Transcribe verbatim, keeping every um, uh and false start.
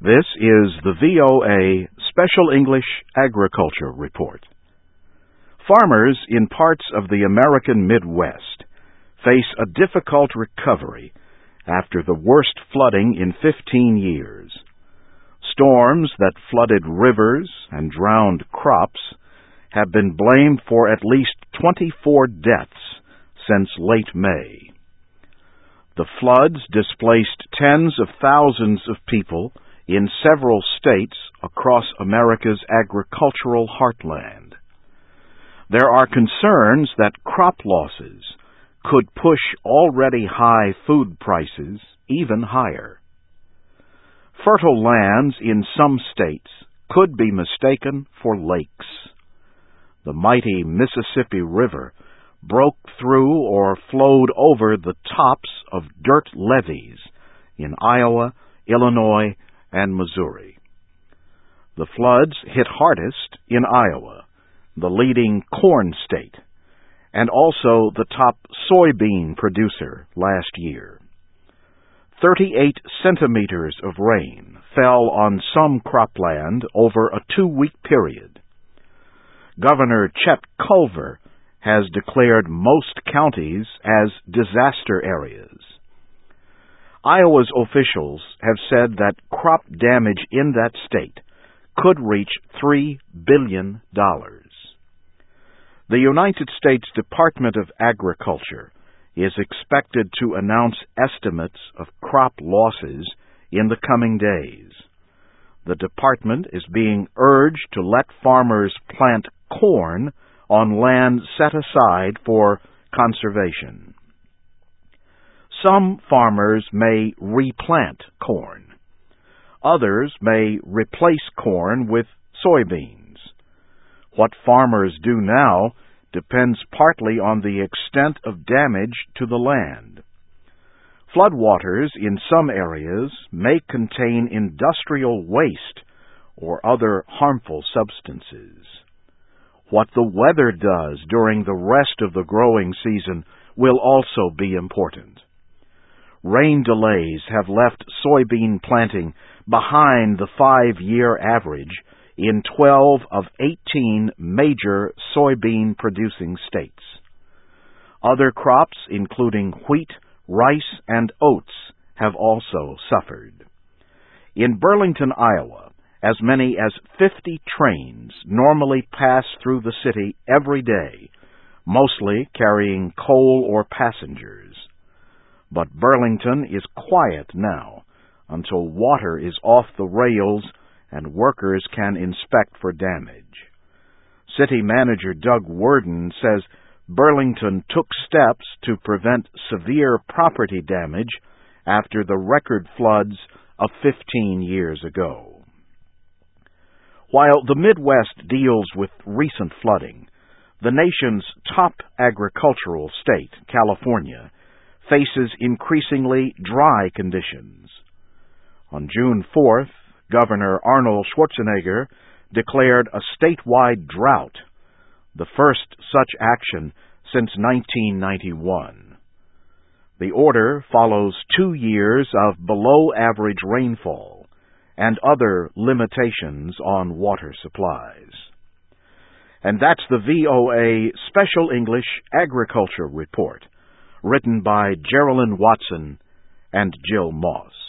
This is the V O A Special English Agriculture Report. Farmers in parts of the American Midwest face a difficult recovery after the worst flooding in fifteen years. Storms that flooded rivers and drowned crops have been blamed for at least twenty-four deaths since late May. The floods displaced tens of thousands of people in several states across America's agricultural heartland. There are concerns that crop losses could push already high food prices even higher. Fertile lands in some states could be mistaken for lakes. The mighty Mississippi River broke through or flowed over the tops of dirt levees in Iowa, Illinois, and Missouri. The floods hit hardest in Iowa, the leading corn state, and also the top soybean producer last year. thirty-eight centimeters of rain fell on some cropland over a two-week period. Governor Chet Culver has declared most counties as disaster areas. Iowa's officials have said that crop damage in that state could reach three billion dollars. The United States Department of Agriculture is expected to announce estimates of crop losses in the coming days. The department is being urged to let farmers plant corn on land set aside for conservation. Some farmers may replant corn. Others may replace corn with soybeans. What farmers do now depends partly on the extent of damage to the land. Floodwaters in some areas may contain industrial waste or other harmful substances. What the weather does during the rest of the growing season will also be important. Rain delays have left soybean planting behind the five-year average in twelve of eighteen major soybean-producing states. Other crops, including wheat, rice, and oats, have also suffered. In Burlington, Iowa, as many as fifty trains normally pass through the city every day, mostly carrying coal or passengers. But Burlington is quiet now until water is off the rails and workers can inspect for damage. City Manager Doug Worden says Burlington took steps to prevent severe property damage after the record floods of fifteen years ago. While the Midwest deals with recent flooding, the nation's top agricultural state, California, faces increasingly dry conditions. On June fourth, Governor Arnold Schwarzenegger declared a statewide drought, the first such action since nineteen ninety-one. The order follows two years of below-average rainfall and other limitations on water supplies. And that's the V O A Special English Agriculture Report, written by Geraldine Watson and Jill Moss.